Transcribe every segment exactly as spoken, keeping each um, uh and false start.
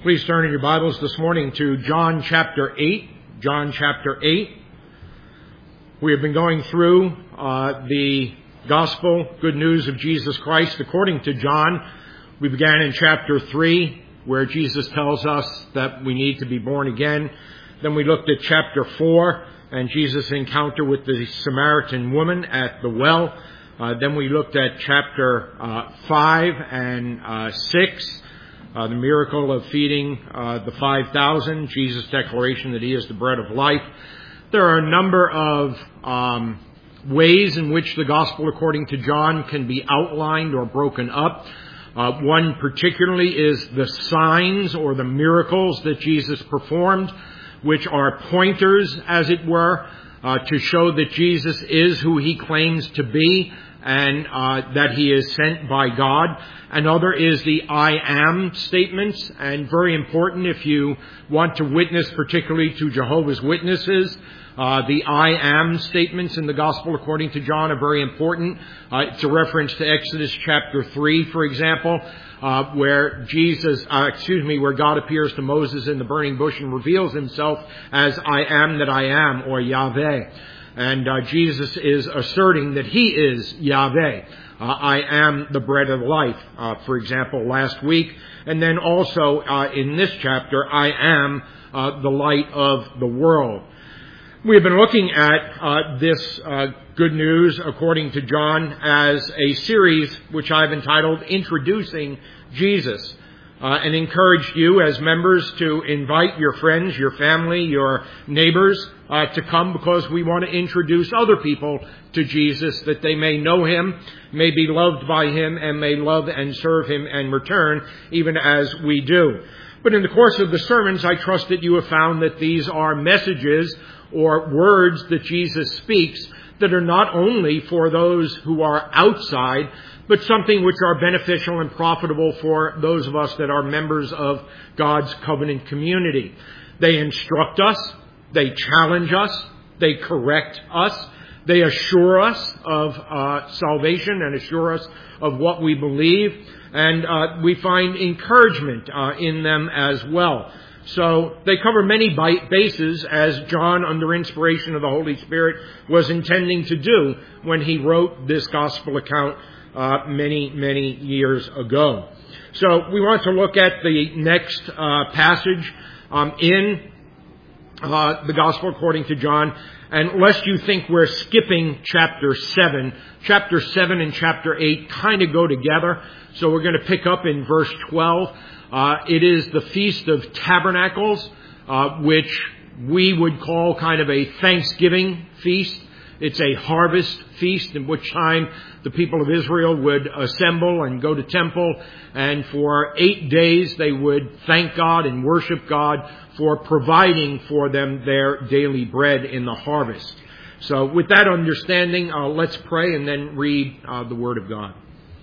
Please turn in your Bibles this morning to John chapter eight. John chapter eight. We have been going through uh, the gospel, good news of Jesus Christ according to John. We began in chapter three, where Jesus tells us that we need to be born again. Then we looked at chapter four and Jesus' encounter with the Samaritan woman at the well. Uh, then we looked at chapter uh, five and uh, six. Uh, the miracle of feeding uh, the five thousand, Jesus' declaration that he is the bread of life. There are a number of um, ways in which the gospel according to John can be outlined or broken up. Uh, one particularly is the signs or the miracles that Jesus performed, which are pointers, as it were, uh, to show that Jesus is who he claims to be and uh, that he is sent by God. Another is the I am statements, and very important if you want to witness particularly to Jehovah's Witnesses. Uh, the I am statements in the Gospel according to John are very important. Uh, it's a reference to Exodus chapter three, for example, uh, where Jesus, uh, excuse me, where God appears to Moses in the burning bush and reveals himself as I am that I am, or Yahweh. And uh, Jesus is asserting that he is Yahweh. Uh, I am the bread of life, uh, for example, last week. And then also uh, in this chapter, I am uh, the light of the world. We have been looking at uh, this uh, good news according to John as a series which I've entitled Introducing Jesus. Uh, and encouraged you as members to invite your friends, your family, your neighbors uh, to come, because we want to introduce other people to Jesus, that they may know him, may be loved by him, and may love and serve him and return, even as we do. But in the course of the sermons, I trust that you have found that these are messages or words that Jesus speaks that are not only for those who are outside, but something which are beneficial and profitable for those of us that are members of God's covenant community. They instruct us, they challenge us, they correct us, they assure us of uh, salvation and assure us of what we believe, and uh, we find encouragement uh, in them as well. So they cover many bases, as John, under inspiration of the Holy Spirit, was intending to do when he wrote this gospel account uh, many, many years ago. So we want to look at the next uh, passage um, in uh, the gospel according to John. And lest you think we're skipping chapter seven, chapter seven and chapter eight kind of go together. So we're going to pick up in verse twelve. Uh, it is the Feast of Tabernacles, uh, which we would call kind of a Thanksgiving feast. It's a harvest feast, in which time the people of Israel would assemble and go to temple, and for eight days they would thank God and worship God for providing for them their daily bread in the harvest. So with that understanding, uh, let's pray and then read uh, the Word of God.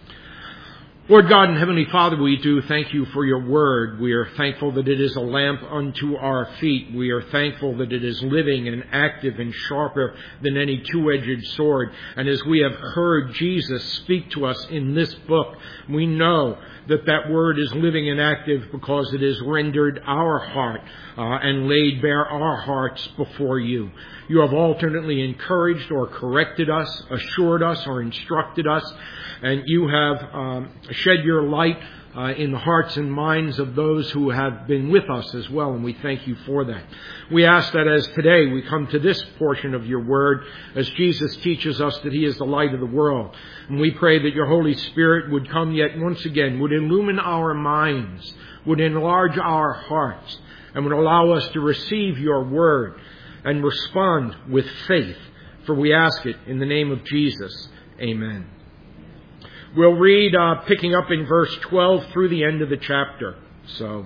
Lord God and Heavenly Father, we do thank you for your word. We are thankful that it is a lamp unto our feet. We are thankful that it is living and active and sharper than any two-edged sword. And as we have heard Jesus speak to us in this book, we know that that word is living and active because it has rendered our heart uh, and laid bare our hearts before you. You have alternately encouraged or corrected us, assured us or instructed us, and you have um, shed your light uh, in the hearts and minds of those who have been with us as well, and we thank you for that. We ask that as today we come to this portion of your word, as Jesus teaches us that he is the light of the world, and we pray that your Holy Spirit would come yet once again, would illumine our minds, would enlarge our hearts, and would allow us to receive your word and respond with faith. For we ask it in the name of Jesus. Amen. We'll read uh, picking up in verse twelve through the end of the chapter. So,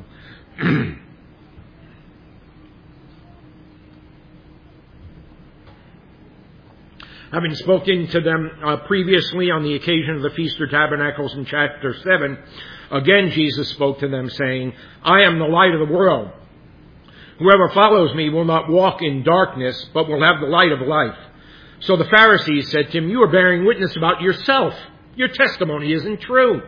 having spoken to them uh, previously on the occasion of the Feast of Tabernacles in chapter seven, again Jesus spoke to them, saying, I am the light of the world. Whoever follows me will not walk in darkness, but will have the light of life. So the Pharisees said to him, you are bearing witness about yourself. Your testimony isn't true.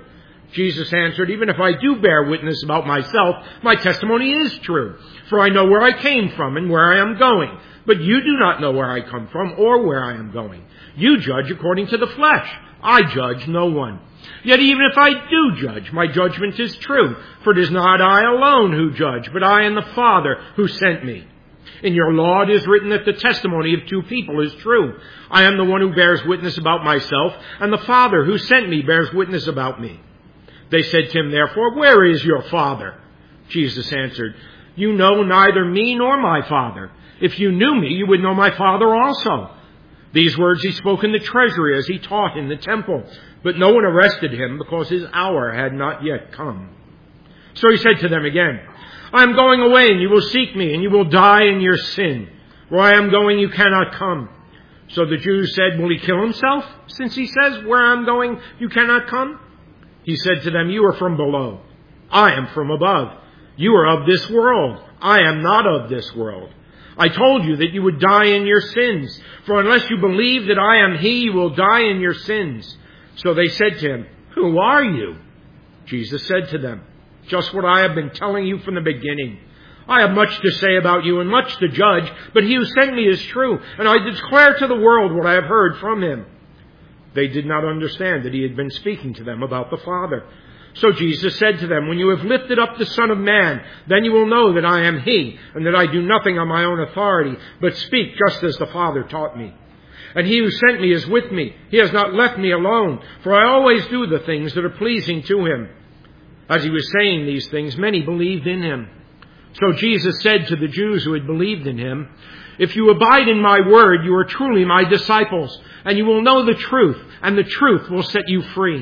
Jesus answered, "Even if I do bear witness about myself, my testimony is true. For I know where I came from and where I am going. But you do not know where I come from or where I am going. You judge according to the flesh. I judge no one. Yet even if I do judge, my judgment is true. For it is not I alone who judge, but I and the Father who sent me. In your law it is written that the testimony of two people is true. I am the one who bears witness about myself, and the Father who sent me bears witness about me." They said to him, therefore, "Where is your Father?" Jesus answered, "You know neither me nor my Father. If you knew me, you would know my Father also." These words he spoke in the treasury as he taught in the temple. But no one arrested him because his hour had not yet come. So he said to them again, "I am going away, and you will seek me, and you will die in your sin. Where I am going, you cannot come." So the Jews said, "Will he kill himself, since he says, 'Where I am going, you cannot come'?" He said to them, "You are from below. I am from above. You are of this world. I am not of this world. I told you that you would die in your sins. For unless you believe that I am he, you will die in your sins." So they said to him, "Who are you?" Jesus said to them, "Just what I have been telling you from the beginning. I have much to say about you and much to judge, but he who sent me is true, and I declare to the world what I have heard from him." They did not understand that he had been speaking to them about the Father. So Jesus said to them, "When you have lifted up the Son of Man, then you will know that I am he, and that I do nothing on my own authority, but speak just as the Father taught me. And he who sent me is with me. He has not left me alone, for I always do the things that are pleasing to him." As he was saying these things, many believed in him. So Jesus said to the Jews who had believed in him, "If you abide in my word, you are truly my disciples, and you will know the truth, and the truth will set you free."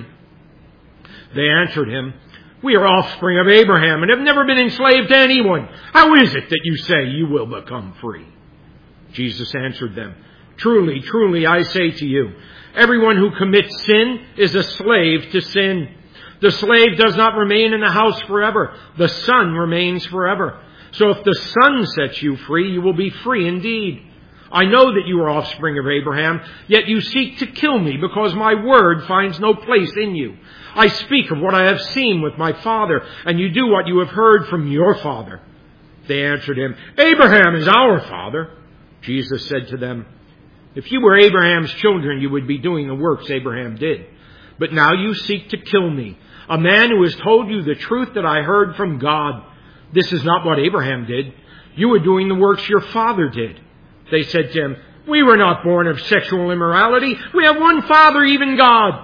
They answered him, "We are offspring of Abraham and have never been enslaved to anyone. How is it that you say you will become free?" Jesus answered them, "Truly, truly, I say to you, everyone who commits sin is a slave to sin. The slave does not remain in the house forever. The Son remains forever. So if the Son sets you free, you will be free indeed. I know that you are offspring of Abraham, yet you seek to kill me because my word finds no place in you. I speak of what I have seen with my father, and you do what you have heard from your father." They answered him, "Abraham is our father." Jesus said to them, "If you were Abraham's children, you would be doing the works Abraham did. But now you seek to kill me, a man who has told you the truth that I heard from God. This is not what Abraham did. You are doing the works your father did." They said to him, "We were not born of sexual immorality. We have one Father, even God."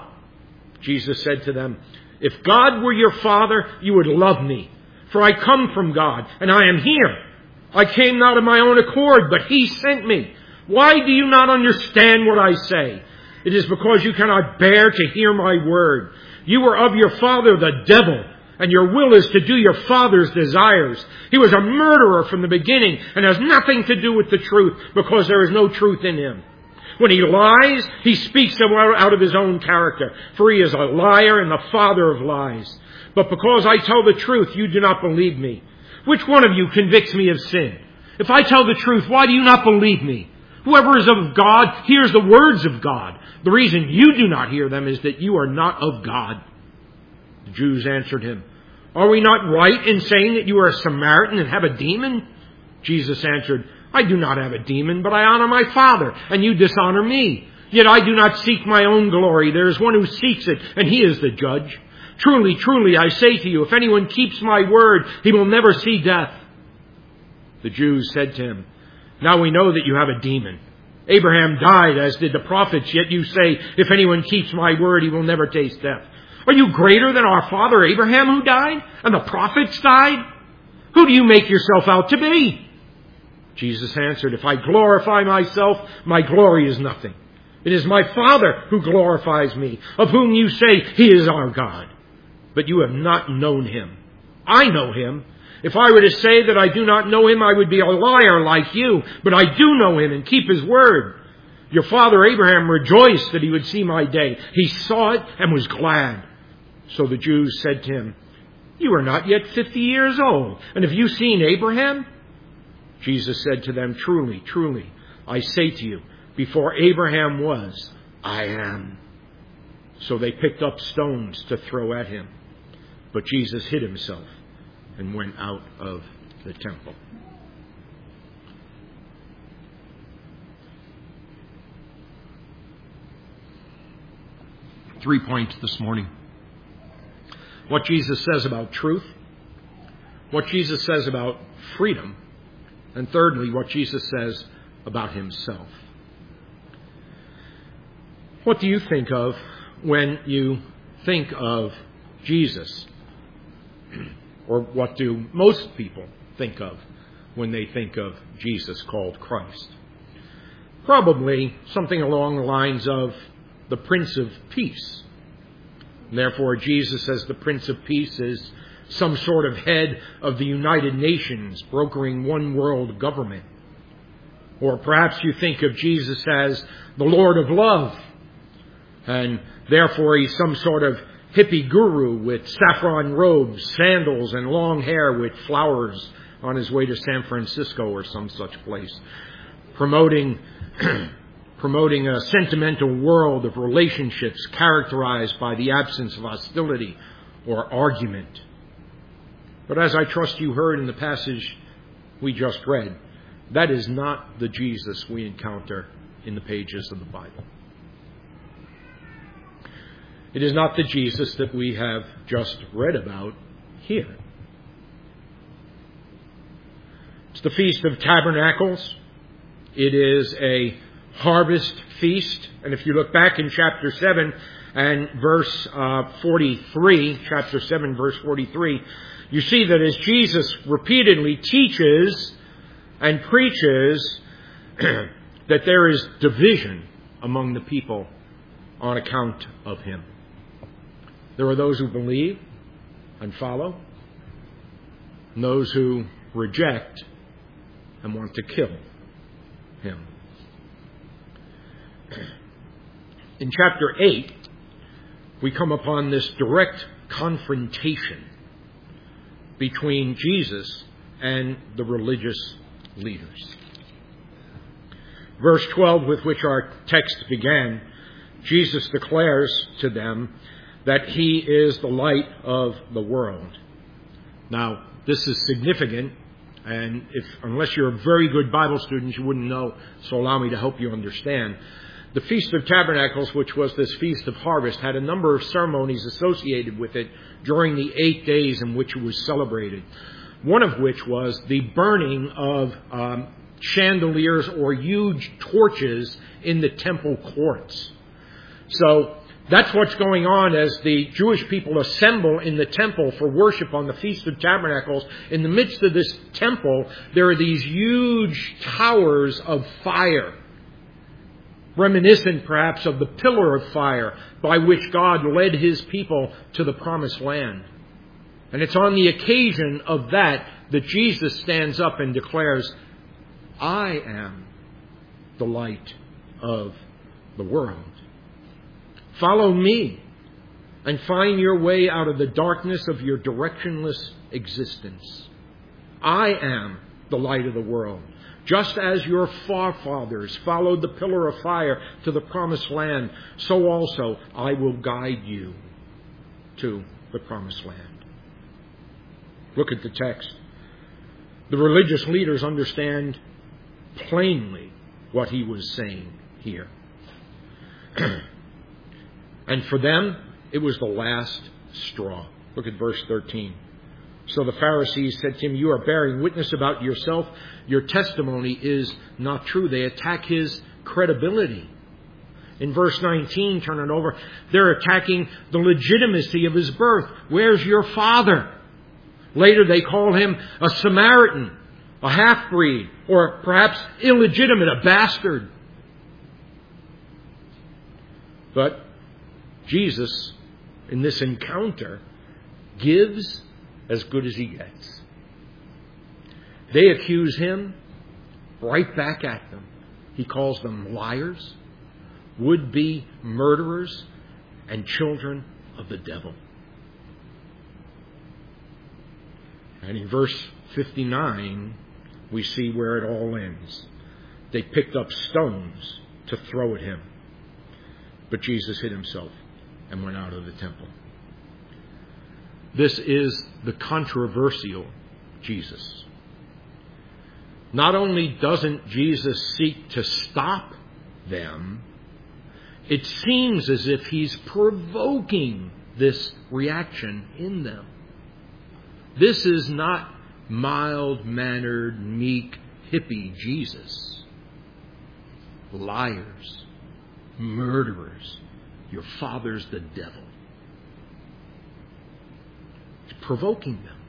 Jesus said to them, "If God were your Father, you would love me. For I come from God, and I am here. I came not of my own accord, but he sent me. Why do you not understand what I say? It is because you cannot bear to hear my word. You are of your father, the devil, and your will is to do your father's desires. He was a murderer from the beginning and has nothing to do with the truth, because there is no truth in him. When he lies, he speaks out of his own character, for he is a liar and the father of lies. But because I tell the truth, you do not believe me. Which one of you convicts me of sin? If I tell the truth, why do you not believe me? Whoever is of God hears the words of God. The reason you do not hear them is that you are not of God." The Jews answered him, "Are we not right in saying that you are a Samaritan and have a demon?" Jesus answered, "I do not have a demon, but I honor my Father, and you dishonor me. Yet I do not seek my own glory. There is one who seeks it, and he is the judge. Truly, truly, I say to you, if anyone keeps my word, he will never see death." The Jews said to him, "Now we know that you have a demon. Abraham died, as did the prophets, yet you say, if anyone keeps my word, he will never taste death. Are you greater than our father Abraham, who died, and the prophets died? Who do you make yourself out to be?" Jesus answered, "If I glorify myself, my glory is nothing. It is my Father who glorifies me, of whom you say he is our God. But you have not known him. I know him. If I were to say that I do not know him, I would be a liar like you. But I do know him and keep his word. Your father Abraham rejoiced that he would see my day. He saw it and was glad." So the Jews said to him, "You are not yet fifty years old, and have you seen Abraham?" Jesus said to them, "Truly, truly, I say to you, before Abraham was, I am." So they picked up stones to throw at him. But Jesus hid himself and went out of the temple. Three points this morning. What Jesus says about truth, what Jesus says about freedom, and thirdly, what Jesus says about himself. What do you think of when you think of Jesus? Or what do most people think of when they think of Jesus called Christ? Probably something along the lines of the Prince of Peace. Therefore, Jesus as the Prince of Peace is some sort of head of the United Nations, brokering one world government. Or perhaps you think of Jesus as the Lord of Love, and therefore he's some sort of hippie guru with saffron robes, sandals, and long hair with flowers on his way to San Francisco or some such place, promoting promoting a sentimental world of relationships characterized by the absence of hostility or argument. But as I trust you heard in the passage we just read, that is not the Jesus we encounter in the pages of the Bible. It is not the Jesus that we have just read about here. It's the Feast of Tabernacles. It is a harvest feast. And if you look back in chapter seven and verse uh, forty-three, chapter seven, verse forty-three, you see that as Jesus repeatedly teaches and preaches that there is division among the people on account of him. There are those who believe and follow, and those who reject and want to kill him. In chapter eight, we come upon this direct confrontation between Jesus and the religious leaders. Verse twelve, with which our text began, Jesus declares to them that he is the light of the world. Now, this is significant, and if unless you're a very good Bible student, you wouldn't know, so allow me to help you understand. The Feast of Tabernacles, which was this Feast of Harvest, had a number of ceremonies associated with it during the eight days in which it was celebrated. One of which was the burning of um, chandeliers or huge torches in the temple courts. So that's what's going on as the Jewish people assemble in the temple for worship on the Feast of Tabernacles. In the midst of this temple, there are these huge towers of fire, reminiscent perhaps of the pillar of fire by which God led his people to the promised land. And it's on the occasion of that that Jesus stands up and declares, I am the light of the world. Follow me and find your way out of the darkness of your directionless existence. I am the light of the world. Just as your forefathers followed the pillar of fire to the promised land, so also I will guide you to the promised land. Look at the text. The religious leaders understand plainly what he was saying here. And for them, it was the last straw. Look at verse thirteen. So the Pharisees said to him, you are bearing witness about yourself. Your testimony is not true. They attack his credibility. In verse nineteen, turn it over, they're attacking the legitimacy of his birth. Where's your father? Later they call him a Samaritan, a half-breed, or perhaps illegitimate, a bastard. But Jesus, in this encounter, gives as good as he gets. They accuse him, right back at them. He calls them liars, would-be murderers, and children of the devil. And in verse fifty-nine, we see where it all ends. They picked up stones to throw at him. But Jesus hid himself and went out of the temple. This is the controversial Jesus. Not only doesn't Jesus seek to stop them, it seems as if he's provoking this reaction in them. This is not mild-mannered, meek, hippie Jesus. Liars, murderers, your father's the devil. He's provoking them.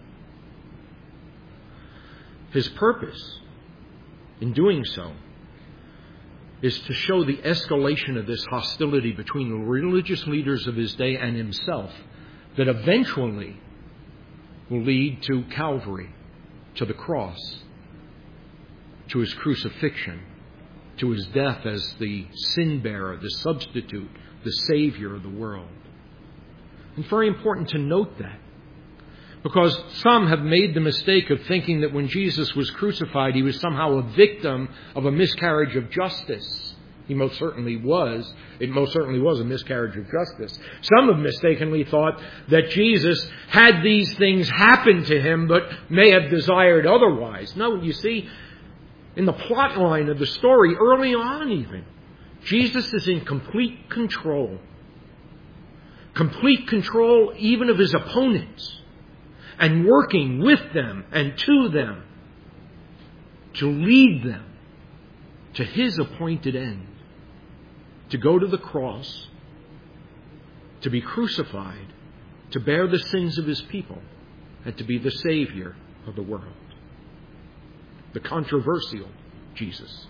His purpose in doing so is to show the escalation of this hostility between the religious leaders of his day and himself that eventually will lead to Calvary, to the cross, to his crucifixion, to his death as the sin bearer, the substitute, the Savior of the world. It's very important to note that, because some have made the mistake of thinking that when Jesus was crucified, he was somehow a victim of a miscarriage of justice. He most certainly was. It most certainly was a miscarriage of justice. Some have mistakenly thought that Jesus had these things happen to him, but may have desired otherwise. No, you see, in the plot line of the story, early on even, Jesus is in complete control. Complete control even of his opponents. And working with them and to them to lead them to his appointed end. To go to the cross, to be crucified, to bear the sins of his people, and to be the Savior of the world. The controversial Jesus.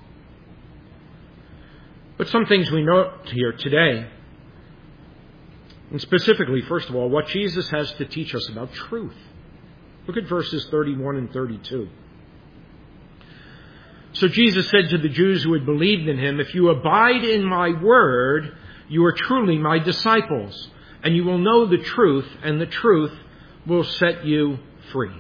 But some things we note here today, and specifically, first of all, what Jesus has to teach us about truth. Look at verses thirty-one and thirty-two. So Jesus said to the Jews who had believed in him, "If you abide in my word, you are truly my disciples, and you will know the truth, and the truth will set you free."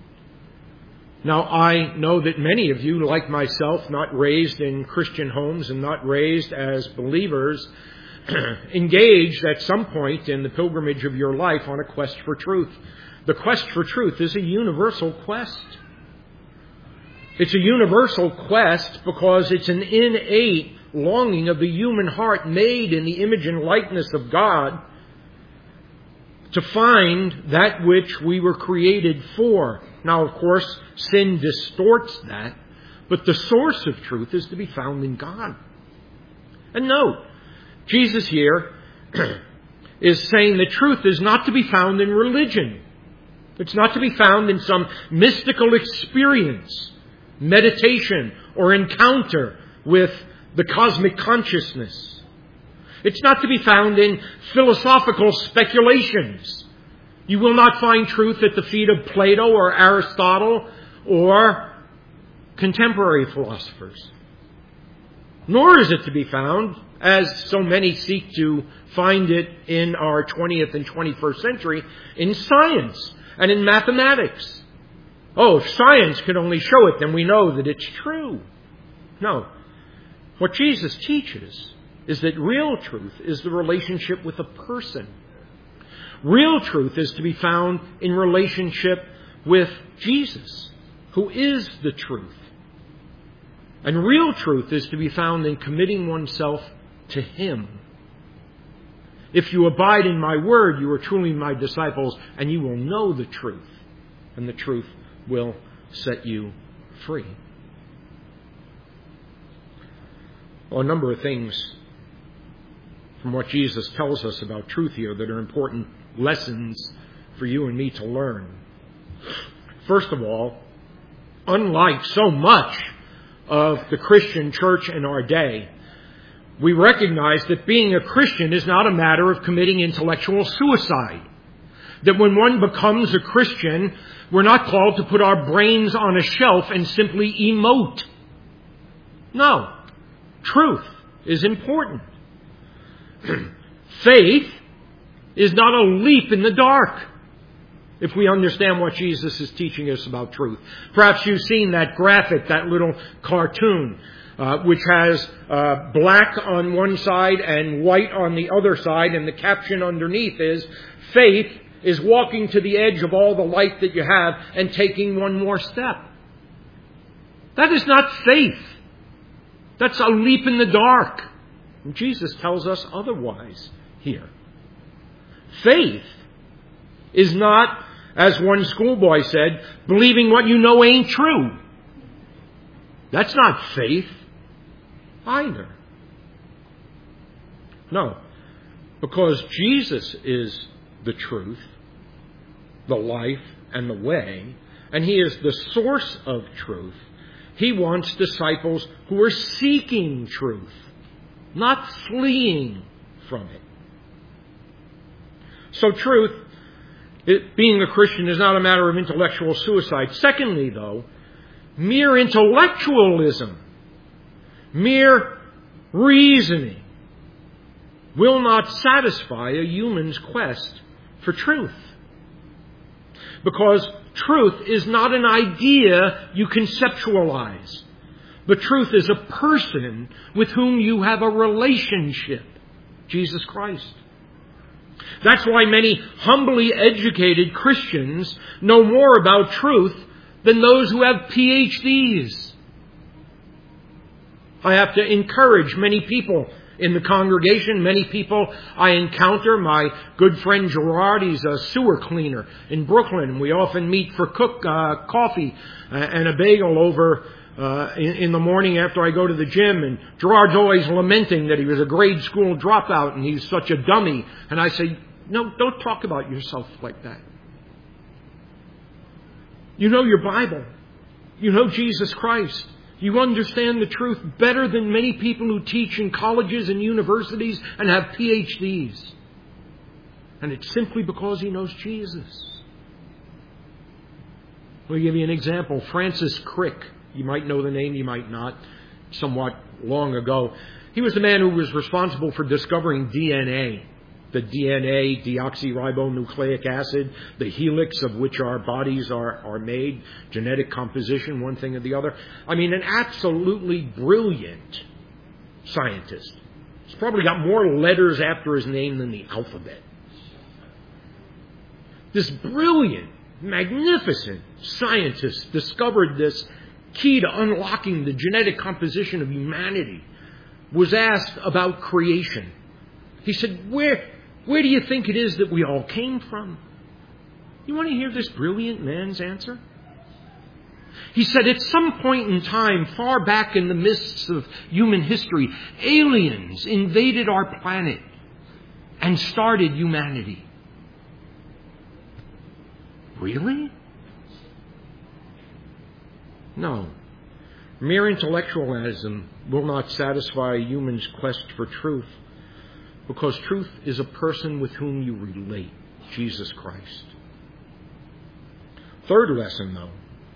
Now, I know that many of you, like myself, not raised in Christian homes and not raised as believers, engaged at some point in the pilgrimage of your life on a quest for truth. The quest for truth is a universal quest. It's a universal quest because it's an innate longing of the human heart made in the image and likeness of God to find that which we were created for. Now, of course, sin distorts that, but the source of truth is to be found in God. And note, Jesus here is saying the truth is not to be found in religion. It's not to be found in some mystical experience, meditation, or encounter with the cosmic consciousness. It's not to be found in philosophical speculations. You will not find truth at the feet of Plato or Aristotle or contemporary philosophers. Nor is it to be found, as so many seek to find it in our twentieth and twenty-first century, in science and in mathematics. Oh, if science could only show it, then we know that it's true. No. What Jesus teaches is that real truth is the relationship with a person. Real truth is to be found in relationship with Jesus, who is the truth. And real truth is to be found in committing oneself to him. If you abide in my word, you are truly my disciples, and you will know the truth, and the truth will set you free. Well, a number of things from what Jesus tells us about truth here that are important lessons for you and me to learn. First of all, unlike so much of the Christian church in our day, we recognize that being a Christian is not a matter of committing intellectual suicide. That when one becomes a Christian, we're not called to put our brains on a shelf and simply emote. No. Truth is important. Faith is not a leap in the dark, if we understand what Jesus is teaching us about truth. Perhaps you've seen that graphic, that little cartoon, uh, which has uh, black on one side and white on the other side, and the caption underneath is, "Faith is walking to the edge of all the light that you have and taking one more step. That is not faith. That's a leap in the dark. And Jesus tells us otherwise here. Faith is not, as one schoolboy said, believing what you know ain't true. That's not faith either. No, because Jesus is the truth, the life, and the way, and He is the source of truth. He wants disciples who are seeking truth, not fleeing from it. So truth, it, being a Christian, is not a matter of intellectual suicide. Secondly, though, mere intellectualism, mere reasoning, will not satisfy a human's quest for truth. Because truth is not an idea you conceptualize. But truth is a person with whom you have a relationship, Jesus Christ. That's why many humbly educated Christians know more about truth than those who have P H Ds. I have to encourage many people in the congregation, many people I encounter. My good friend Gerard, he's a sewer cleaner in Brooklyn. We often meet for cook uh, coffee and a bagel over uh, in, in the morning after I go to the gym. And Gerard's always lamenting that he was a grade school dropout and he's such a dummy. And I say, no, don't talk about yourself like that. You know your Bible. You know Jesus Christ. You understand the truth better than many people who teach in colleges and universities and have P H Ds. And it's simply because he knows Jesus. Let me give you an example. Francis Crick. You might know the name, you might not. Somewhat long ago. He was the man who was responsible for discovering D N A. The D N A, deoxyribonucleic acid, the helix of which our bodies are, are made, genetic composition, one thing or the other. I mean, an absolutely brilliant scientist. He's probably got more letters after his name than the alphabet. This brilliant, magnificent scientist discovered this key to unlocking the genetic composition of humanity. Was asked about creation. He said, where... Where do you think it is that we all came from? You want to hear this brilliant man's answer? He said, at some point in time, far back in the mists of human history, aliens invaded our planet and started humanity. Really? No. Mere intellectualism will not satisfy a human's quest for truth. Because truth is a person with whom you relate, Jesus Christ. Third lesson, though.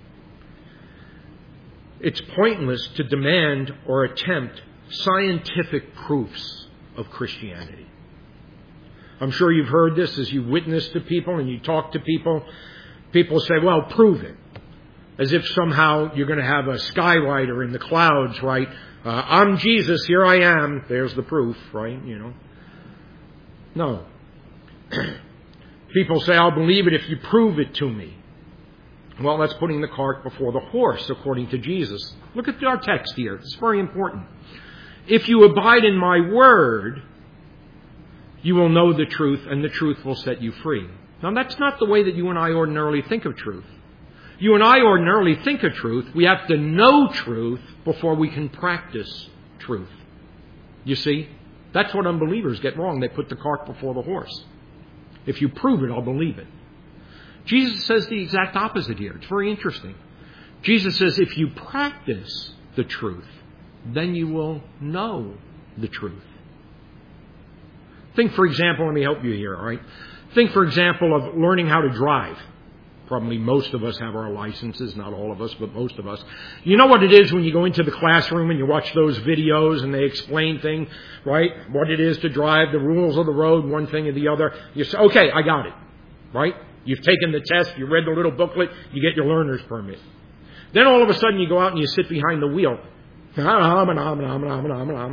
It's pointless to demand or attempt scientific proofs of Christianity. I'm sure you've heard this as you witness to people and you talk to people. People say, well, prove it. As if somehow you're going to have a skywriter in the clouds, right? Uh, I'm Jesus, here I am. There's the proof, right? You know. No. People say, I'll believe it if you prove it to me. Well, that's putting the cart before the horse, according to Jesus. Look at our text here. It's very important. If you abide in my word, you will know the truth, and the truth will set you free. Now, that's not the way that you and I ordinarily think of truth. You and I ordinarily think of truth. We have to know truth before we can practice truth. You see? That's what unbelievers get wrong. They put the cart before the horse. If you prove it, I'll believe it. Jesus says the exact opposite here. It's very interesting. Jesus says if you practice the truth, then you will know the truth. Think, for example, let me help you here, all right? Think, for example, of learning how to drive. Probably most of us have our licenses, not all of us, but most of us. You know what it is when you go into the classroom and you watch those videos and they explain things, right? What it is to drive, the rules of the road, one thing or the other. You say, okay, I got it, right? You've taken the test, you read the little booklet, you get your learner's permit. Then all of a sudden you go out and you sit behind the wheel.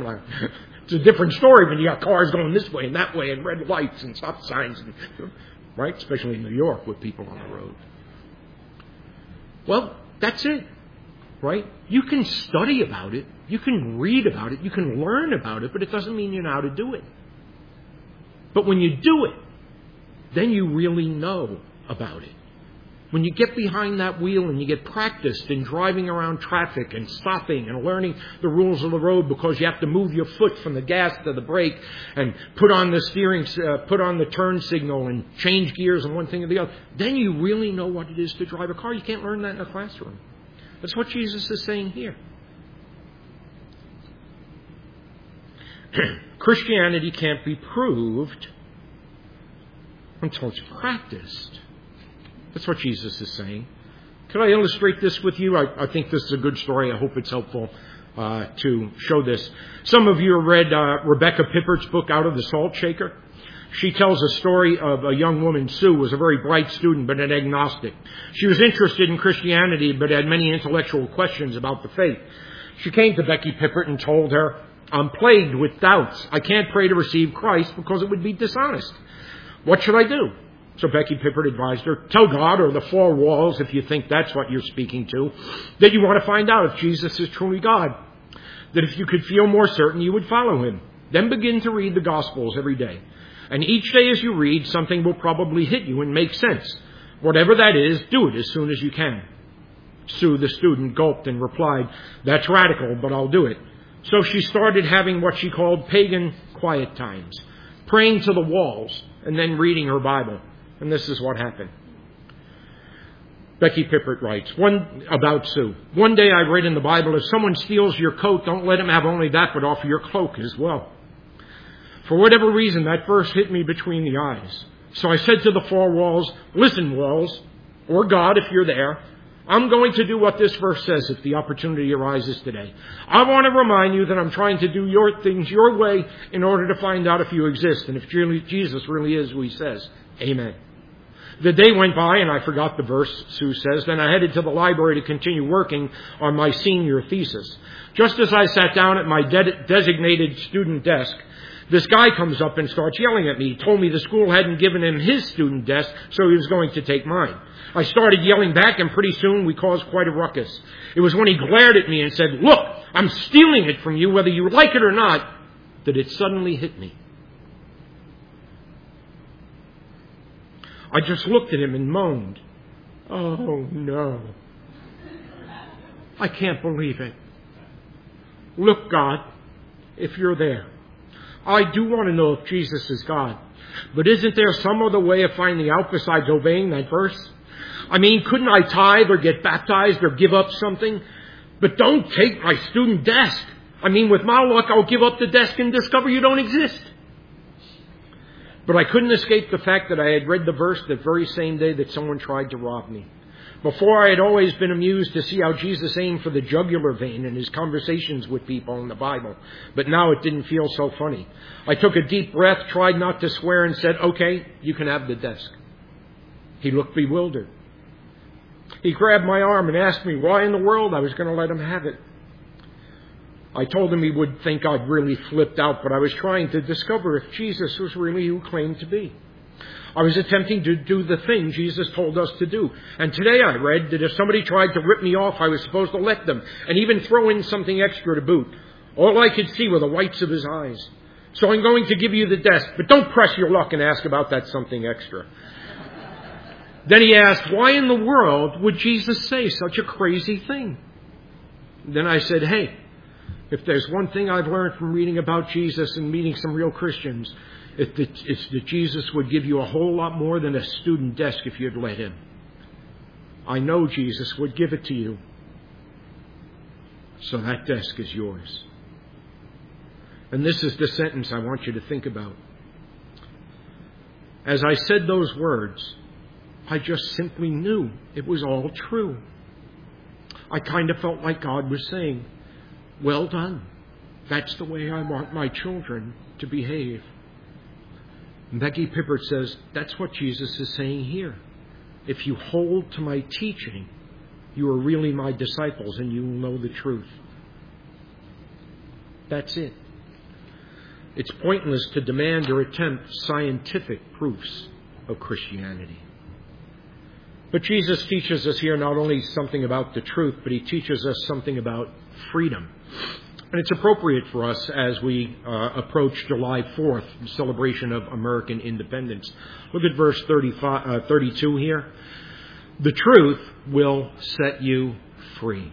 It's a different story when you got cars going this way and that way and red lights and stop signs. And, right? Especially in New York with people on the road. Well, that's it, right? You can study about it. You can read about it. You can learn about it, but it doesn't mean you know how to do it. But when you do it, then you really know about it. When you get behind that wheel and you get practiced in driving around traffic and stopping and learning the rules of the road because you have to move your foot from the gas to the brake and put on the steering, uh, put on the turn signal and change gears and one thing or the other, then you really know what it is to drive a car. You can't learn that in a classroom. That's what Jesus is saying here. Christianity can't be proved until it's practiced. That's what Jesus is saying. Could I illustrate this with you? I, I think this is a good story. I hope it's helpful uh, to show this. Some of you have read uh, Rebecca Pippert's book, Out of the Salt Shaker. She tells a story of a young woman, Sue, who was a very bright student but an agnostic. She was interested in Christianity but had many intellectual questions about the faith. She came to Becky Pippert and told her, I'm plagued with doubts. I can't pray to receive Christ because it would be dishonest. What should I do? So Becky Pippert advised her, tell God or the four walls, if you think that's what you're speaking to, that you want to find out if Jesus is truly God. That if you could feel more certain, you would follow him. Then begin to read the Gospels every day. And each day as you read, something will probably hit you and make sense. Whatever that is, do it as soon as you can. Sue, the student, gulped and replied, that's radical, but I'll do it. So she started having what she called pagan quiet times, praying to the walls and then reading her Bible. And this is what happened. Becky Pippert writes one about Sue. One day I read in the Bible, if someone steals your coat, don't let him have only that, but offer your cloak as well. For whatever reason, that verse hit me between the eyes. So I said to the four walls, listen, walls, or God, if you're there, I'm going to do what this verse says if the opportunity arises today. I want to remind you that I'm trying to do your things your way in order to find out if you exist and if Jesus really is who he says. Amen. The day went by and I forgot the verse, Sue says. Then I headed to the library to continue working on my senior thesis. Just as I sat down at my de- designated student desk, this guy comes up and starts yelling at me. He told me the school hadn't given him his student desk, so he was going to take mine. I started yelling back, and pretty soon we caused quite a ruckus. It was when he glared at me and said, look, I'm stealing it from you whether you like it or not, that it suddenly hit me. I just looked at him and moaned, oh no, I can't believe it. Look, God, if you're there, I do want to know if Jesus is God. But isn't there some other way of finding out besides obeying that verse? I mean, couldn't I tithe or get baptized or give up something? But don't take my student desk. I mean, with my luck, I'll give up the desk and discover you don't exist. But I couldn't escape the fact that I had read the verse that very same day that someone tried to rob me. Before, I had always been amused to see how Jesus aimed for the jugular vein in his conversations with people in the Bible. But now it didn't feel so funny. I took a deep breath, tried not to swear, and said, okay, you can have the desk. He looked bewildered. He grabbed my arm and asked me why in the world I was going to let him have it. I told him he would think I'd really flipped out, but I was trying to discover if Jesus was really who he claimed to be. I was attempting to do the thing Jesus told us to do. And today I read that if somebody tried to rip me off, I was supposed to let them, and even throw in something extra to boot. All I could see were the whites of his eyes. So I'm going to give you the desk, but don't press your luck and ask about that something extra. Then he asked, why in the world would Jesus say such a crazy thing? Then I said, hey, if there's one thing I've learned from reading about Jesus and meeting some real Christians, it's that, it's that Jesus would give you a whole lot more than a student desk if you'd let him. I know Jesus would give it to you. So that desk is yours. And this is the sentence I want you to think about. As I said those words, I just simply knew it was all true. I kind of felt like God was saying, well done. That's the way I want my children to behave. And Becky Pippert says, that's what Jesus is saying here. If you hold to my teaching, you are really my disciples and you will know the truth. That's it. It's pointless to demand or attempt scientific proofs. of Christianity. But Jesus teaches us here not only something about the truth, but he teaches us something about freedom. And it's appropriate for us as we uh, approach July fourth, the celebration of American independence. Look at verse thirty-five, uh, thirty-two here. The truth will set you free.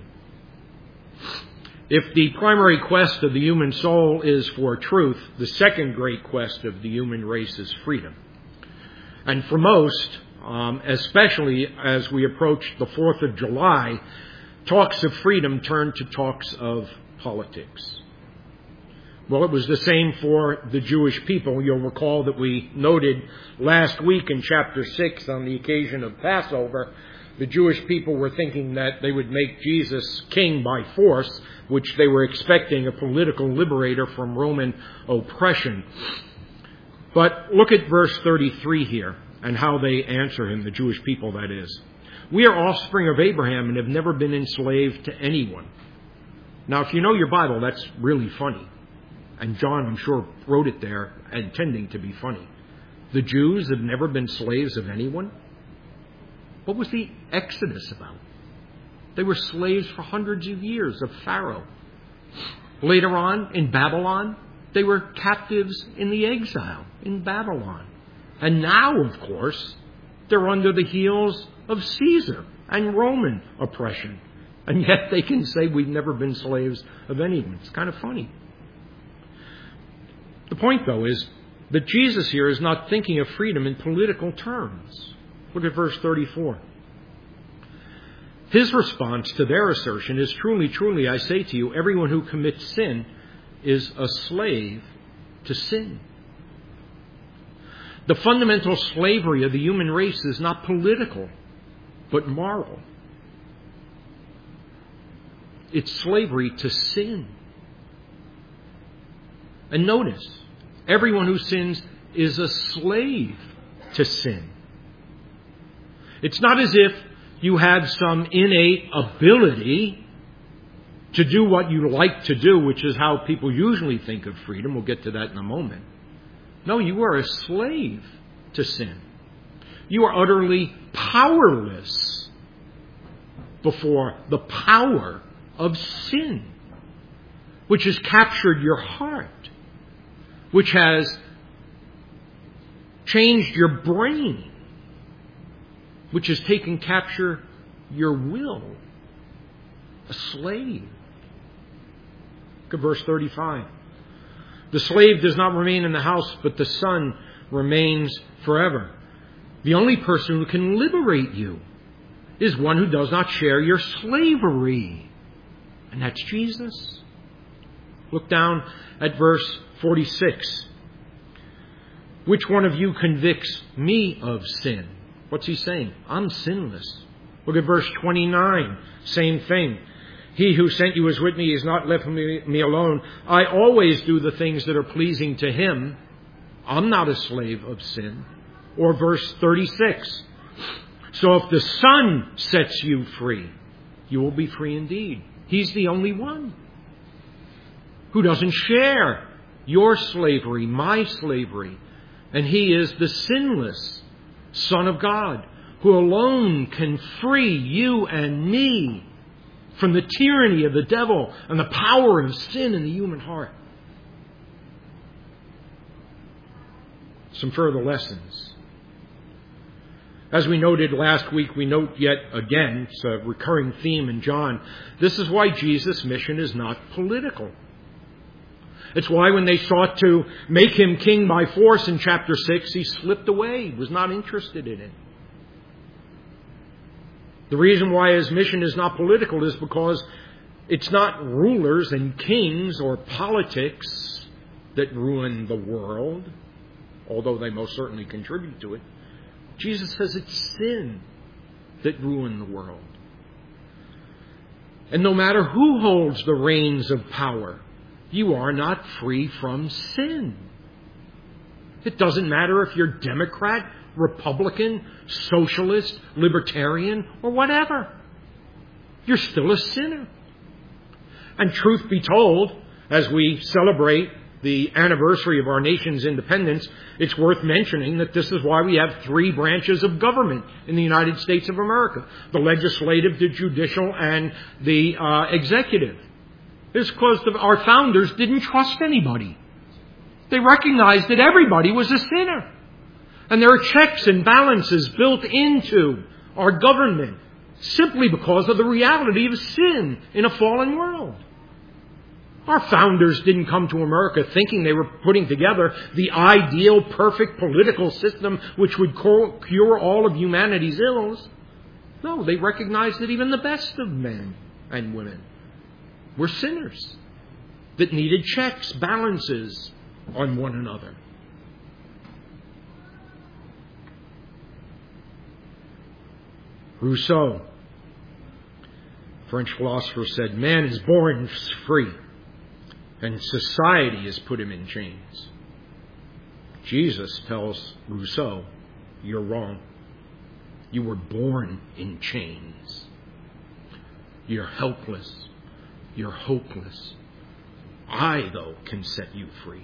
If the primary quest of the human soul is for truth, the second great quest of the human race is freedom. And for most, um, especially as we approach the fourth of July, talks of freedom turn to talks of politics. Well, it was the same for the Jewish people. You'll recall that we noted last week in chapter six on the occasion of Passover, the Jewish people were thinking that they would make Jesus king by force, which they were expecting a political liberator from Roman oppression. But look at verse thirty-three here and how they answer him, the Jewish people that is. We are offspring of Abraham and have never been enslaved to anyone. Now, if you know your Bible, that's really funny. And John, I'm sure, wrote it there intending to be funny. The Jews have never been slaves of anyone. What was the Exodus about? They were slaves for hundreds of years of Pharaoh. Later on, in Babylon, they were captives in the exile in Babylon. And now, of course, they're under the heels of Caesar and Roman oppression. And yet they can say we've never been slaves of anyone. It's kind of funny. The point, though, is that Jesus here is not thinking of freedom in political terms. Look at verse thirty-four. His response to their assertion is, truly, truly, I say to you, everyone who commits sin is a slave to sin. The fundamental slavery of the human race is not political, but moral. It's slavery to sin. And notice, everyone who sins is a slave to sin. It's not as if you have some innate ability to do what you like to do, which is how people usually think of freedom. We'll get to that in a moment. No, you are a slave to sin. You are utterly powerless before the power of sin, which has captured your heart, which has changed your brain, which has taken capture your will. A slave. Look at verse thirty-five. The slave does not remain in the house, but the son remains forever. The only person who can liberate you is one who does not share your slavery. And that's Jesus. Look down at verse forty-six. Which one of you convicts me of sin? What's he saying? I'm sinless. Look at verse twenty-nine. Same thing. He who sent you is with me. He has not left me, me alone. I always do the things that are pleasing to him. I'm not a slave of sin. Or verse thirty-six. So if the Son sets you free, you will be free indeed. He's the only one who doesn't share your slavery, my slavery. And he is the sinless Son of God, who alone can free you and me from the tyranny of the devil and the power of sin in the human heart. Some further lessons. As we noted last week, we note yet again, it's a recurring theme in John, this is why Jesus' mission is not political. It's why when they sought to make him king by force in chapter six, he slipped away, was not interested in it. The reason why his mission is not political is because it's not rulers and kings or politics that ruin the world, although they most certainly contribute to it. Jesus says it's sin that ruined the world. And no matter who holds the reins of power, you are not free from sin. It doesn't matter if you're Democrat, Republican, Socialist, Libertarian, or whatever. You're still a sinner. And truth be told, as we celebrate the anniversary of our nation's independence, it's worth mentioning that this is why we have three branches of government in the United States of America: the legislative, the judicial, and the uh, executive. It's because the, our founders didn't trust anybody. They recognized that everybody was a sinner. And there are checks and balances built into our government simply because of the reality of sin in a fallen world. Our founders didn't come to America thinking they were putting together the ideal, perfect political system which would cure all of humanity's ills. No, they recognized that even the best of men and women were sinners that needed checks, balances on one another. Rousseau, French philosopher, said, "Man is born free, and society has put him in chains." Jesus tells Rousseau, "You're wrong. You were born in chains. You're helpless. You're hopeless. I, though, can set you free."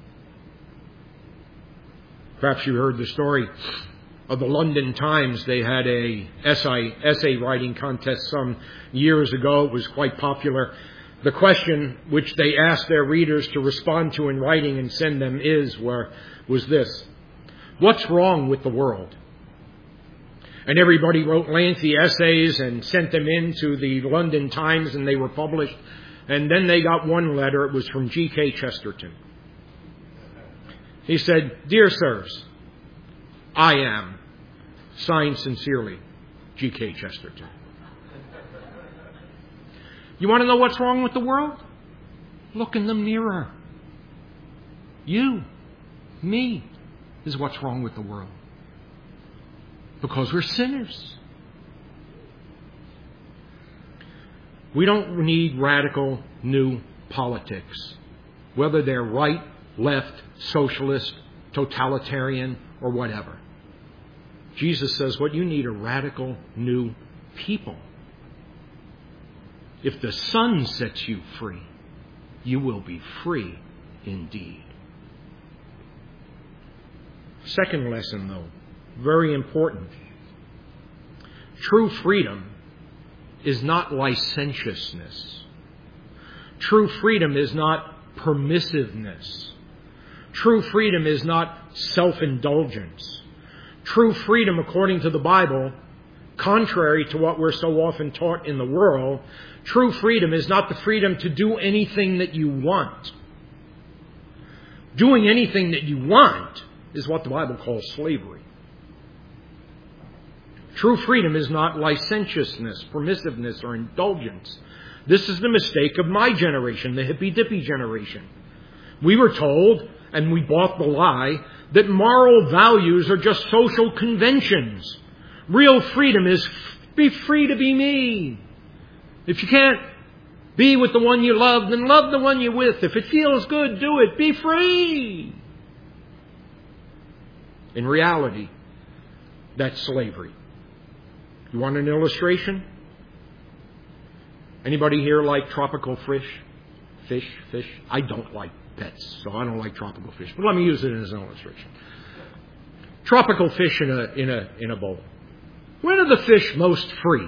Perhaps you heard the story of the London Times. They had a essay, essay writing contest some years ago. It was quite popular. The question which they asked their readers to respond to in writing and send them is, were, was this: what's wrong with the world? And everybody wrote lengthy essays and sent them in to the London Times, and they were published. And then they got one letter. It was from G K Chesterton. He said, "Dear sirs, I am, signed sincerely, G K Chesterton." You want to know what's wrong with the world? Look in the mirror. You, me, is what's wrong with the world. Because we're sinners. We don't need radical new politics, whether they're right, left, socialist, totalitarian, or whatever. Jesus says what you need are radical new people. If the Son sets you free, you will be free indeed. Second lesson, though, very important. True freedom is not licentiousness. True freedom is not permissiveness. True freedom is not self-indulgence. True freedom, according to the Bible, contrary to what we're so often taught in the world, true freedom is not the freedom to do anything that you want. Doing anything that you want is what the Bible calls slavery. True freedom is not licentiousness, permissiveness, or indulgence. This is the mistake of my generation, the hippy-dippy generation. We were told, and we bought the lie, that moral values are just social conventions. Real freedom is be free to be me. If you can't be with the one you love, then love the one you're with. If it feels good, do it. Be free. In reality, that's slavery. You want an illustration? Anybody here like tropical fish? Fish, fish? I don't like pets, so I don't like tropical fish. But let me use it as an illustration. Tropical fish in a in a in a bowl. When are the fish most free?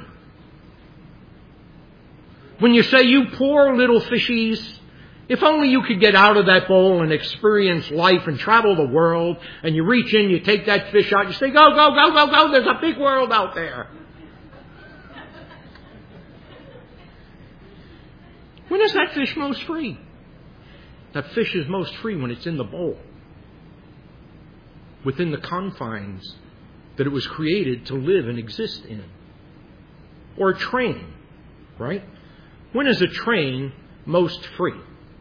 When you say, "You poor little fishies, if only you could get out of that bowl and experience life and travel the world," and you reach in, you take that fish out, you say, "Go, go, go, go, go, there's a big world out there." When is that fish most free? That fish is most free when it's in the bowl, within the confines that it was created to live and exist in. Or a train, right? When is a train most free?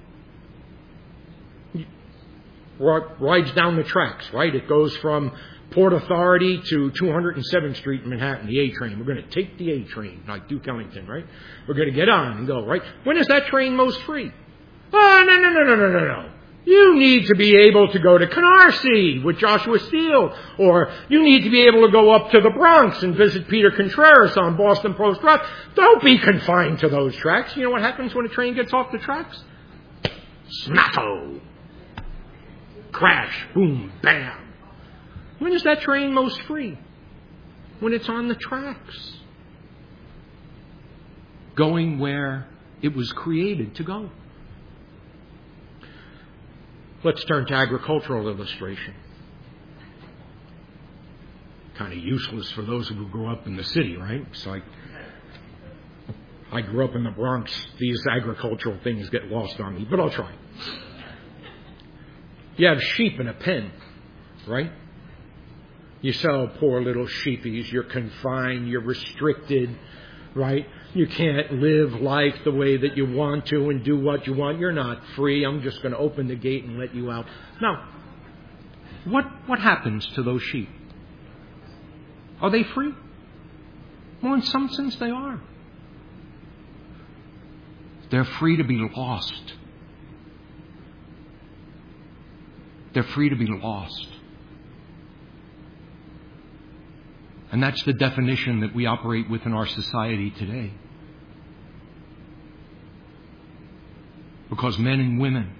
Rides down the tracks, right? It goes from Port Authority to two hundred seventh Street in Manhattan, the A train. We're going to take the A train, like Duke Ellington, right? We're going to get on and go, right? When is that train most free? Oh, no, no, no, no, no, no, no. You need to be able to go to Canarsie with Joshua Steele, or you need to be able to go up to the Bronx and visit Peter Contreras on Boston Post Rock. Don't be confined to those tracks. You know what happens when a train gets off the tracks? Snatto! Crash, boom, bam. When is that train most free? When it's on the tracks. Going where it was created to go. Let's turn to agricultural illustration. Kind of useless for those who grew up in the city, right? It's like, I grew up in the Bronx. These agricultural things get lost on me, but I'll try. You have sheep in a pen, right? You sell poor little sheepies. You're confined. You're restricted, right? You can't live life the way that you want to and do what you want. You're not free. I'm just going to open the gate and let you out. Now, what, what happens to those sheep? Are they free? Well, in some sense they are. They're free to be lost. They're free to be lost. And that's the definition that we operate with in our society today. Because men and women,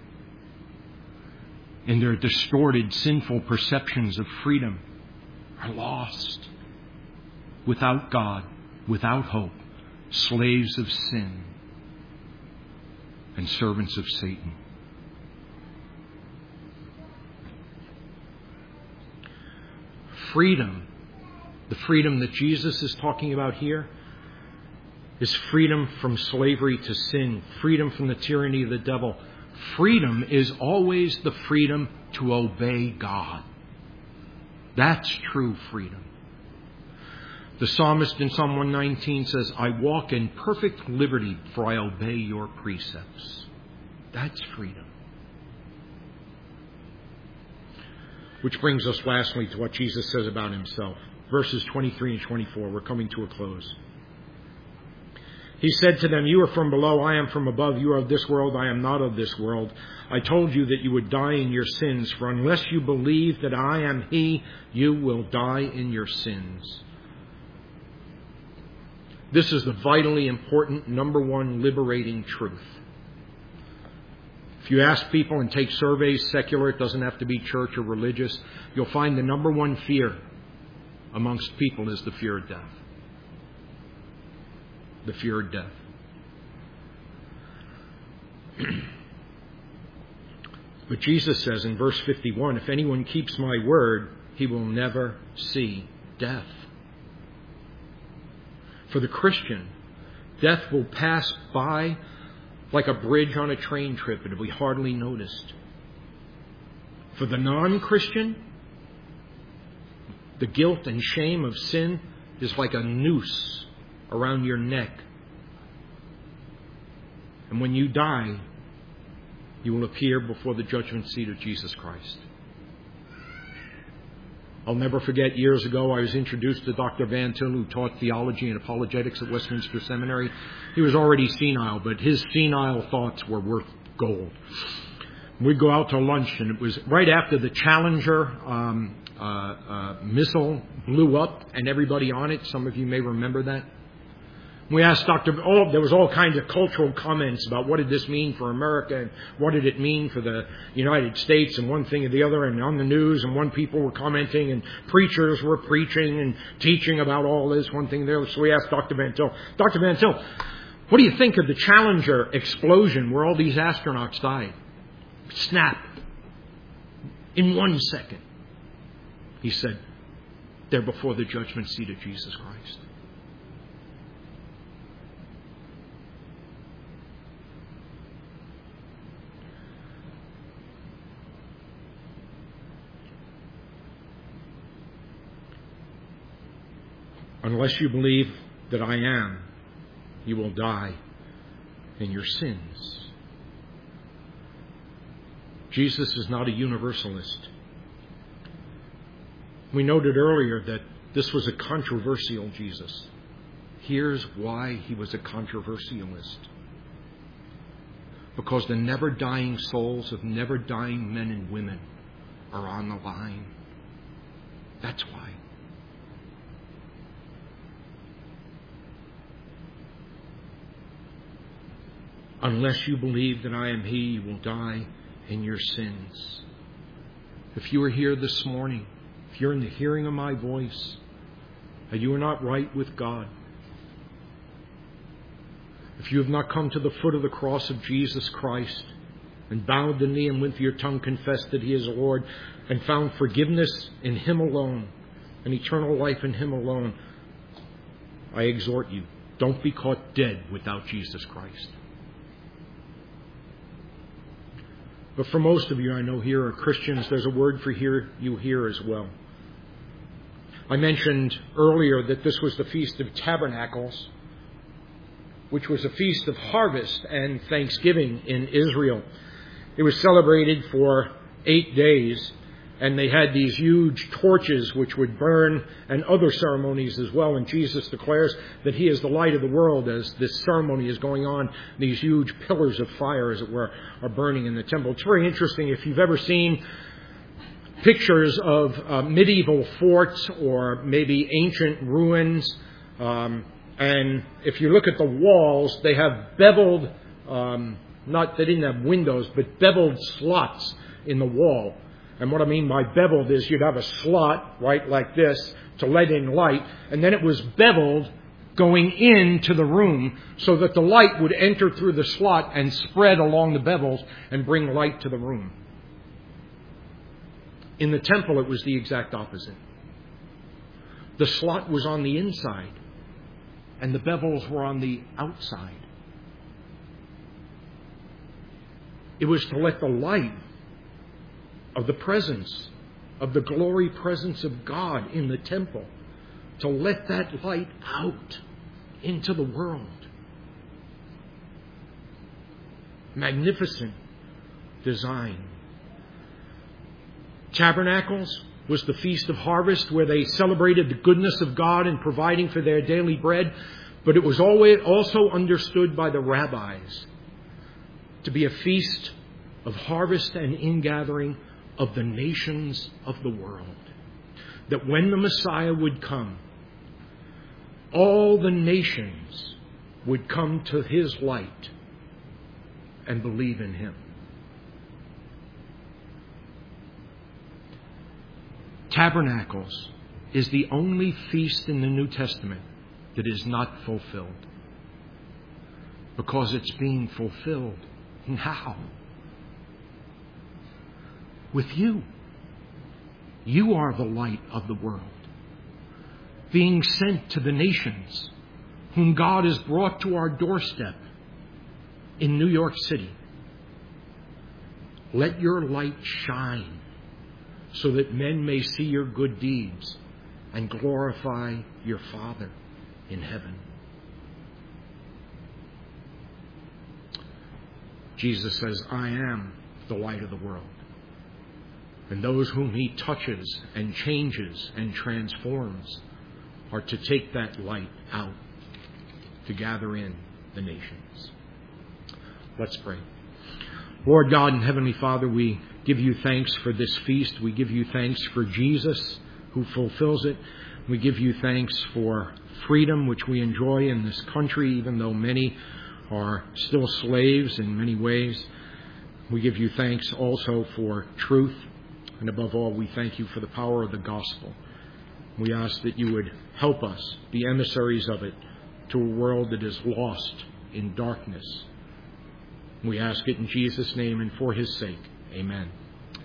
in their distorted, sinful perceptions of freedom, are lost. Without God, without hope, slaves of sin, and servants of Satan. Freedom, the freedom that Jesus is talking about here, is freedom from slavery to sin, freedom from the tyranny of the devil. Freedom is always the freedom to obey God. That's true freedom. The psalmist in Psalm one nineteen says, I walk in perfect liberty, for I obey your precepts. That's freedom. Which brings us lastly to what Jesus says about himself. Verses twenty-three and twenty-four. We're coming to a close. He said to them, you are from below, I am from above. You are of this world, I am not of this world. I told you that you would die in your sins, for unless you believe that I am He, you will die in your sins. This is the vitally important, number one, liberating truth. If you ask people and take surveys, secular, it doesn't have to be church or religious, you'll find the number one fear amongst people is the fear of death. The fear of death. But Jesus says in verse fifty-one, if anyone keeps my word, he will never see death. For the Christian, death will pass by like a bridge on a train trip. It'll be hardly noticed. For the non-Christian, the guilt and shame of sin is like a noose around your neck. And when you die, you will appear before the judgment seat of Jesus Christ. I'll never forget, years ago, I was introduced to Doctor Van Til, who taught theology and apologetics at Westminster Seminary. He was already senile, but his senile thoughts were worth gold. We'd go out to lunch, and it was right after the Challenger um, uh, uh, missile blew up, and everybody on it. Some of you may remember that. We asked Doctor Oh, there was all kinds of cultural comments about what did this mean for America and what did it mean for the United States and one thing or the other, and on the news, and one people were commenting and preachers were preaching and teaching about all this, one thing or the other. So we asked Doctor Van Til, Doctor Van Til, what do you think of the Challenger explosion where all these astronauts died? Snap. In one second. He said, they're before the judgment seat of Jesus Christ. Unless you believe that I am, you will die in your sins. Jesus is not a universalist. We noted earlier that this was a controversial Jesus. Here's why he was a controversialist. Because the never dying souls of never dying men and women are on the line. That's why. Unless you believe that I am He, you will die in your sins. If you are here this morning, if you're in the hearing of my voice, and you are not right with God, if you have not come to the foot of the cross of Jesus Christ and bowed the knee and with your tongue confessed that He is Lord and found forgiveness in Him alone and eternal life in Him alone, I exhort you, don't be caught dead without Jesus Christ. But for most of you I know here are Christians, there's a word for here, you here as well. I mentioned earlier that this was the Feast of Tabernacles, which was a feast of harvest and thanksgiving in Israel. It was celebrated for eight days, and they had these huge torches which would burn, and other ceremonies as well. And Jesus declares that He is the light of the world as this ceremony is going on. These huge pillars of fire, as it were, are burning in the temple. It's very interesting. If you've ever seen pictures of uh, medieval forts or maybe ancient ruins, um, and if you look at the walls, they have beveled, um, not they didn't have windows, but beveled slots in the wall. And what I mean by beveled is you'd have a slot, right, like this, to let in light, and then it was beveled going into the room so that the light would enter through the slot and spread along the bevels and bring light to the room. In the temple, it was the exact opposite. The slot was on the inside, and the bevels were on the outside. It was to let the light of the presence, of the glory presence of God in the temple, to let that light out into the world. Magnificent design. Tabernacles was the Feast of Harvest, where they celebrated the goodness of God in providing for their daily bread. But it was always also understood by the rabbis to be a feast of harvest and ingathering of the nations of the world. That when the Messiah would come, all the nations would come to His light and believe in Him. Tabernacles is the only feast in the New Testament that is not fulfilled, because it's being fulfilled now with you. You are the light of the world, being sent to the nations, whom God has brought to our doorstep in New York City. Let your light shine so that men may see your good deeds and glorify your Father in heaven. Jesus says, I am the light of the world. And those whom He touches and changes and transforms are to take that light out to gather in the nations. Let's pray. Lord God and Heavenly Father, we give you thanks for this feast. We give you thanks for Jesus who fulfills it. We give you thanks for freedom which we enjoy in this country, even though many are still slaves in many ways. We give you thanks also for truth. And above all, we thank you for the power of the gospel. We ask that you would help us be emissaries of it to a world that is lost in darkness. We ask it in Jesus' name and for His sake. Amen.